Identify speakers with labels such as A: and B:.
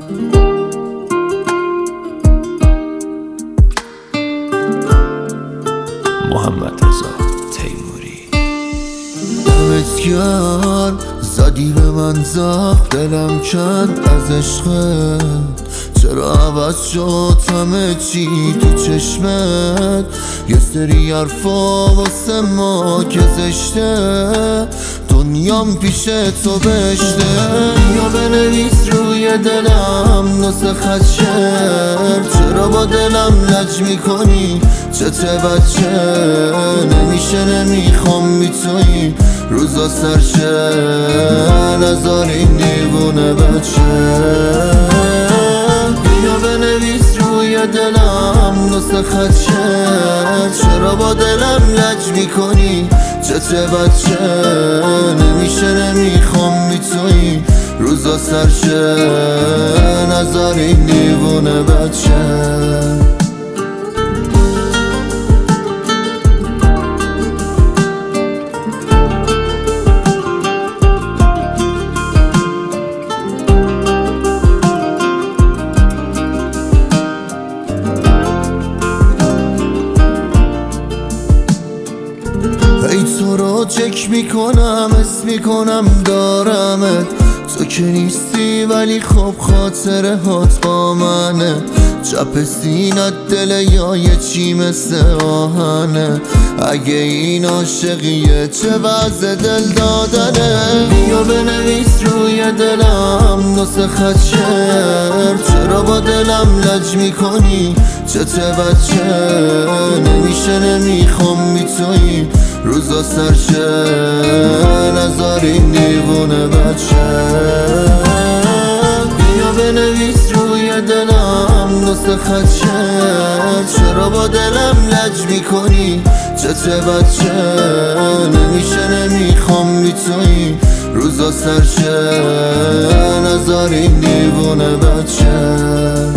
A: محمد رضا تیموری.
B: دمت گرم زدی به من زخم، دلم کند از عشقت. چرا عوض شد همه چی تو چشمت؟ یه سری حرفا واسه ما که زشته، دنیام پیش تو بشته. یا بنویس روی دلم نسخه خط شعر، چرا با دلم لج میکنی چته بچه؟ نمیشه نمیخوام بی تویی روزا سرشه، نزار این دیوونه بچه. بیا بنویس روی دلم نسخه خط شعر، چرا با دلم لج میکنی چته بچه؟ نمیشه نمیخوام بی تویی روزا سرشه، نزار این دیوونه بچه. ای تو رو چک میکنم، حس میکنم دارمت. تو که نیستی ولی خب خاطره هات با منه. چپ سینت دل یا یه چی مثل آهنه. اگه این عاشقیه چه وضع دل دادنه؟ بیا بنویس روی دلم نسخه خط شعر، چرا با دلم لج میکنی چته بچه؟ نمیشه نمیخوام بی تویی روزا سرشه، نزار این دیوونه بچه. بیا بنویس روی دلم نسخه خط شعر، چرا با دلم لج میکنی چته بچه؟ نمیشه نمیخوام بی تویی روزا سرشه، نزار این دیوونه بچه.